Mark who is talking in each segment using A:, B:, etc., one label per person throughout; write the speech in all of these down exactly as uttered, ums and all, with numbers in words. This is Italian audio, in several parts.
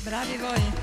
A: Bravi voi.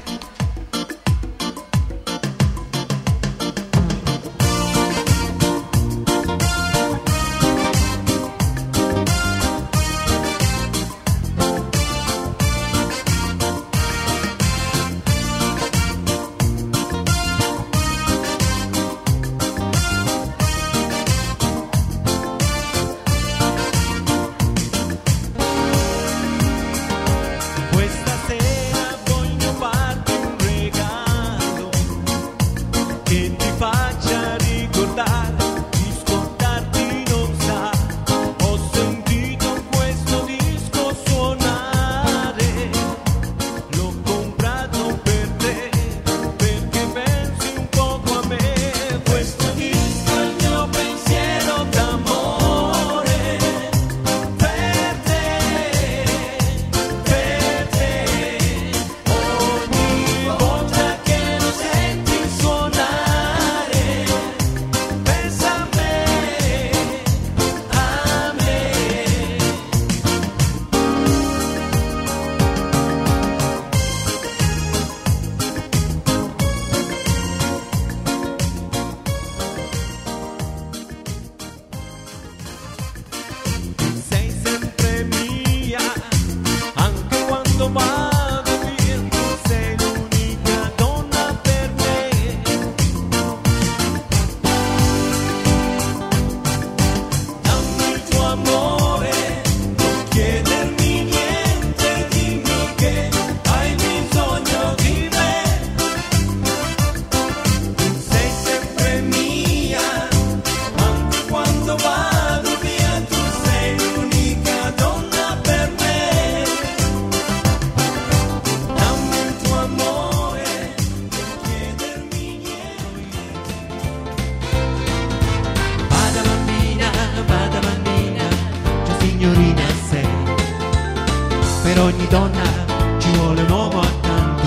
B: Per ogni donna ci vuole un uomo accanto.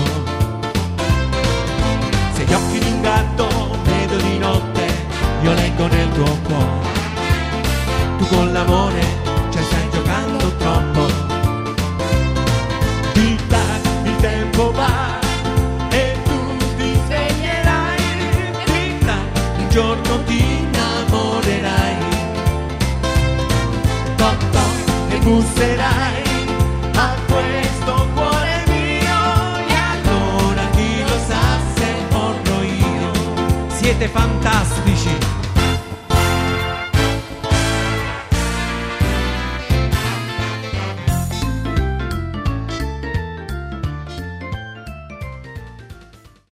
B: Se gli occhi di un gatto vedo di notte, io leggo nel tuo cuore. Tu con l'amore ci stai giocando troppo. Tic tac, il tempo va e tu ti sveglerai. Tic tac, un giorno ti innamorerai. Toc toc e busserai a questo cuore mio, e allora chi lo sa se morro io. Siete fantastici.